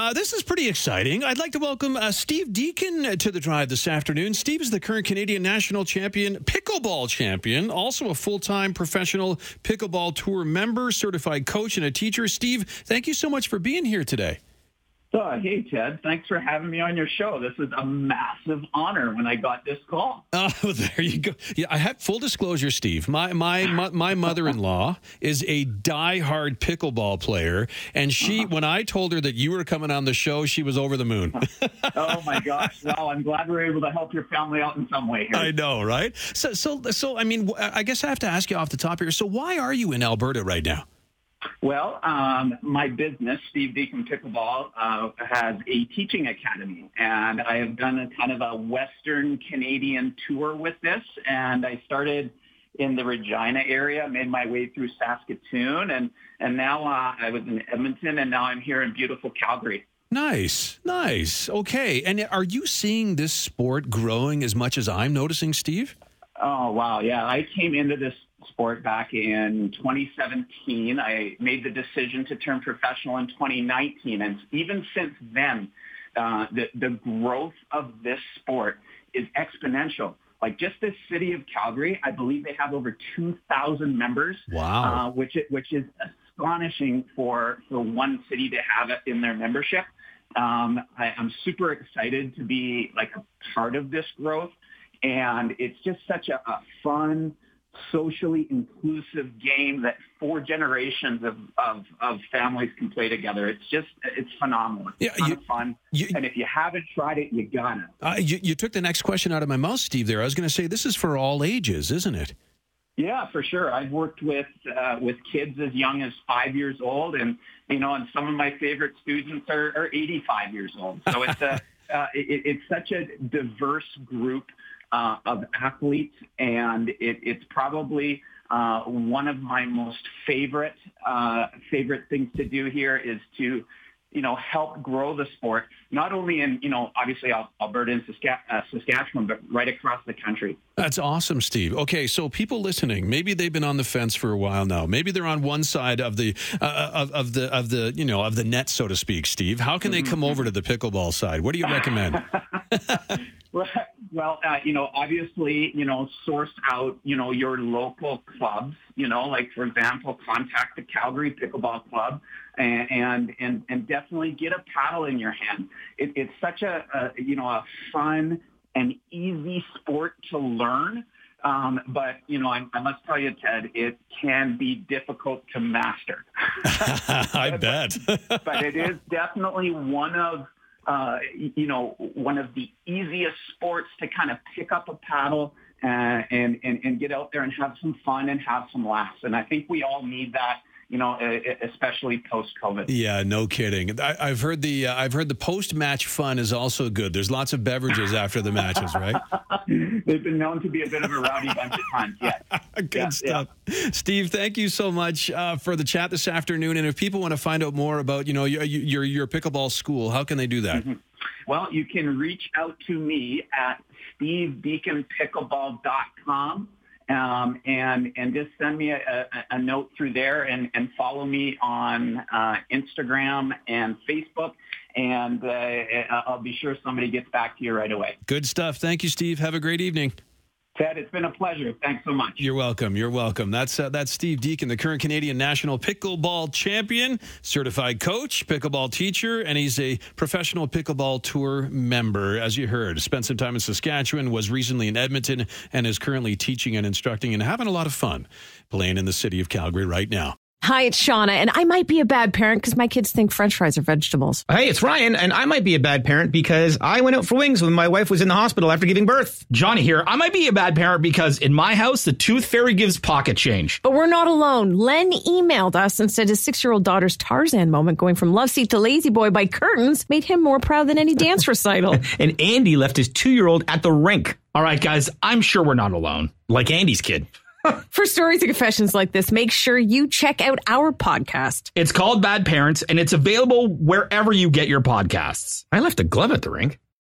This is pretty exciting. I'd like to welcome Steve Deacon to the Drive this afternoon. Steve is the current Canadian national champion, pickleball champion, also a full-time professional pickleball tour member, certified coach, and a teacher. Steve, thank you so much for being here today. Hey, Ted. Thanks for having me on your show. This is a massive honor when I got this call. Oh, there you go. Yeah, I have full disclosure, Steve. My mother-in-law is a diehard pickleball player, and she, when I told her that you were coming on the show, she was over the moon. Oh my gosh! Well, I'm glad we're able to help your family out in some way here. I know, right? So, I mean, I guess I have to ask you off the top here. So, why are you in Alberta right now? Well, my business, Steve Deacon Pickleball, has a teaching academy, and I have done a kind of a Western Canadian tour with this, and I started in the Regina area, made my way through Saskatoon, and now I was in Edmonton, and now I'm here in beautiful Calgary. Nice. Okay, and are you seeing this sport growing as much as I'm noticing, Steve? Oh, wow, yeah. I came into this sport back in 2017. I made the decision to turn professional in 2019. And even since then, the growth of this sport is exponential. Like just this city of Calgary, I believe they have over 2,000 members. Wow. Which is astonishing for one city to have it in their membership. I'm super excited to be like a part of this growth. And it's just such a fun, socially inclusive game that 4 generations of families can play together. It's phenomenal. It's a ton of fun. And if you haven't tried it, you gotta. You took the next question out of my mouth, Steve, there. I was going to say, this is for all ages, isn't it? Yeah, for sure. I've worked with kids as young as 5 years old, and some of my favorite students are 85 years old. So it's such a diverse group of athletes, and it's probably one of my most favorite things to do here is to help grow the sport, not only in obviously Alberta and Saskatchewan, but right across the country. That's awesome, Steve. Okay, so people listening, maybe they've been on the fence for a while now. Maybe they're on one side of the of the net, so to speak. Steve, how can they come over to the pickleball side? What do you recommend? Well, obviously, source out, your local clubs, like, for example, contact the Calgary Pickleball Club and definitely get a paddle in your hand. It's such a fun and easy sport to learn. But, I must tell you, Ted, it can be difficult to master. I bet. But it is definitely one of the easiest sports to kind of pick up a paddle and get out there and have some fun and have some laughs. And I think we all need that, especially post-COVID. Yeah, no kidding. I've heard the post-match fun is also good. There's lots of beverages after the matches, right? They've been known to be a bit of a rowdy bunch of times, yes. Good stuff. Yeah. Steve, thank you so much for the chat this afternoon. And if people want to find out more about, your pickleball school, how can they do that? Mm-hmm. Well, you can reach out to me at stevedeaconpickleball.com. And just send me a note through there and follow me on Instagram and Facebook, and I'll be sure somebody gets back to you right away. Good stuff. Thank you, Steve. Have a great evening. Ted, it's been a pleasure. Thanks so much. You're welcome. That's Steve Deacon, the current Canadian national pickleball champion, certified coach, pickleball teacher, and he's a professional pickleball tour member, as you heard. Spent some time in Saskatchewan, was recently in Edmonton, and is currently teaching and instructing and having a lot of fun playing in the city of Calgary right now. Hi, it's Shauna, and I might be a bad parent because my kids think French fries are vegetables. Hey, it's Ryan, and I might be a bad parent because I went out for wings when my wife was in the hospital after giving birth. Johnny here. I might be a bad parent because in my house, the tooth fairy gives pocket change. But we're not alone. Len emailed us and said his 6-year-old daughter's Tarzan moment going from love seat to lazy boy by curtains made him more proud than any dance recital. And Andy left his 2-year-old at the rink. All right, guys, I'm sure we're not alone. Like Andy's kid. For stories and confessions like this, make sure you check out our podcast. It's called Bad Parents, and it's available wherever you get your podcasts. I left a glove at the rink.